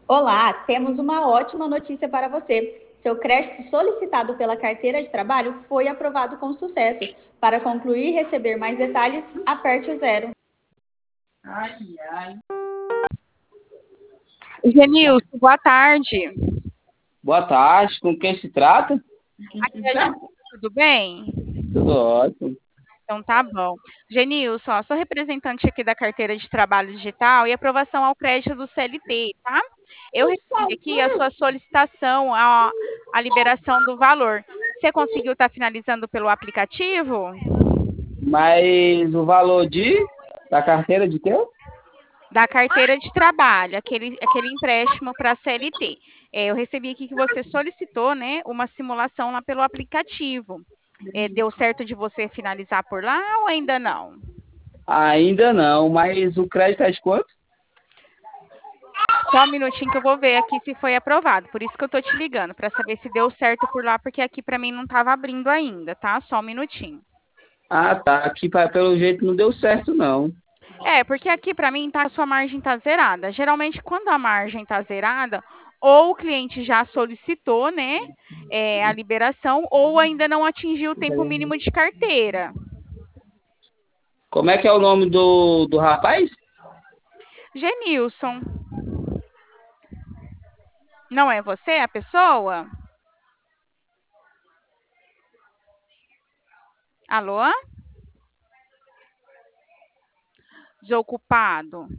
Olá, temos uma ótima notícia para você. Seu crédito solicitado pela carteira de trabalho foi aprovado com sucesso. Para concluir e receber mais detalhes, aperte o zero. Ai, ai. Genilson, boa tarde. Boa tarde, com quem se trata? Aqui é a Ju, tudo bem? Tudo ótimo. Então tá bom. Genilson, ó, sou representante aqui da carteira de trabalho digital e aprovação ao crédito do CLT, tá? Eu recebi aqui a sua solicitação, a liberação do valor. Você conseguiu estar finalizando pelo aplicativo? Mas o valor da carteira de quê? Da carteira de trabalho, aquele empréstimo para a CLT. Eu recebi aqui que você solicitou, né, uma simulação lá pelo aplicativo. Deu certo de você finalizar por lá ou ainda não? Ainda não, mas o crédito é de quanto? Só um minutinho que eu vou ver aqui se foi aprovado. Por isso que eu tô te ligando, para saber se deu certo por lá, porque aqui para mim não estava abrindo ainda, tá? Só um minutinho. Ah, tá. Aqui pelo jeito não deu certo, não. Porque aqui para mim a sua margem tá zerada. Geralmente, quando a margem tá zerada, ou o cliente já solicitou, né, a liberação, ou ainda não atingiu o tempo mínimo de carteira. Como é que é o nome do rapaz? Genilson, não é você a pessoa? Alô? Desocupado.